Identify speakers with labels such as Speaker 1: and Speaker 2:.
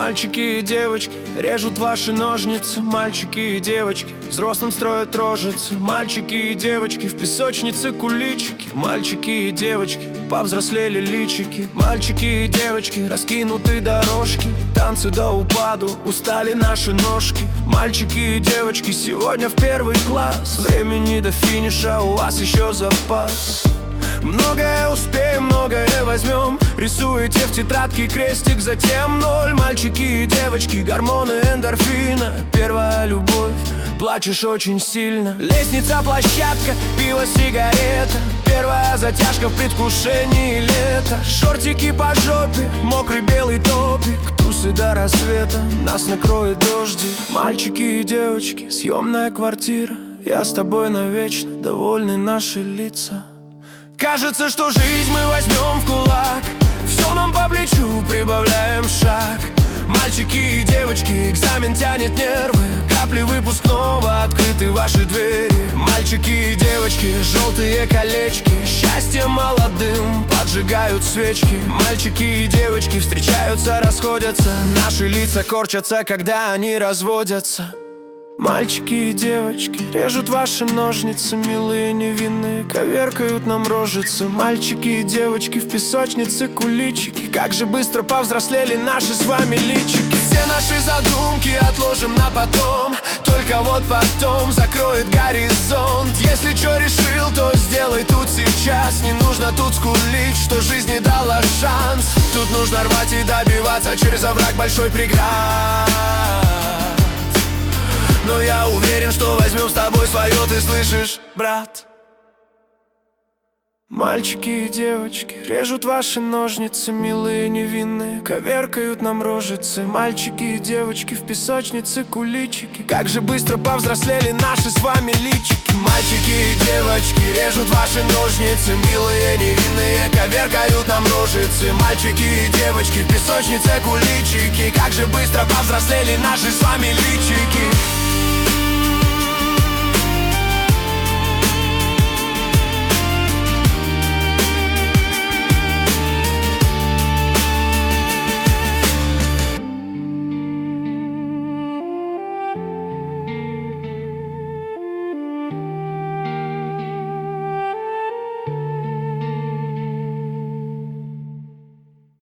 Speaker 1: Мальчики и девочки режут ваши ножницы. Мальчики и девочки взрослым строят рожицы. Мальчики и девочки в песочнице куличики. Мальчики и девочки повзрослели личики. Мальчики и девочки раскинуты дорожки. Танцы до упаду, устали наши ножки. Мальчики и девочки сегодня в первый класс. Времени до финиша у вас еще запас. Многое успеем, многое возьмем. Рисуете в тетрадке крестик, затем ноль. Мальчики и девочки, гормоны эндорфина. Первая любовь, плачешь очень сильно. Лестница, площадка, пиво, сигарета. Первая затяжка в предвкушении лета. Шортики по жопе, мокрый белый топик. Тусы до рассвета, нас накроет дождик. Мальчики и девочки, съемная квартира. Я с тобой навечно, довольны наши лица. Кажется, что жизнь мы возьмем в кулак. Все нам по плечу, прибавляем шаг. Мальчики и девочки, экзамен тянет нервы. Капли выпускного, открыты ваши двери. Мальчики и девочки, желтые колечки. Счастье молодым, поджигают свечки. Мальчики и девочки встречаются, расходятся. Наши лица корчатся, когда они разводятся. Мальчики и девочки режут ваши ножницы. Милые, невинные, коверкают нам рожицы. Мальчики и девочки в песочнице куличики. Как же быстро повзрослели наши с вами личики. Все наши задумки отложим на потом. Только вот потом закроет горизонт. Если что решил, то сделай тут сейчас. Не нужно тут скулить, что жизнь не дала шанс. Тут нужно рвать и добиваться через овраг большой преград. Но я уверен, что возьмем с тобой свое, ты слышишь, брат? Мальчики и девочки режут ваши ножницы. Милые, невинные, коверкают нам рожицы. Мальчики и девочки в песочнице куличики. Как же быстро повзрослели наши с вами личики. Мальчики и девочки режут ваши ножницы. Милые, невинные, коверкают нам рожицы. Мальчики и девочки в песочнице куличики. Как же быстро повзрослели наши с вами личики.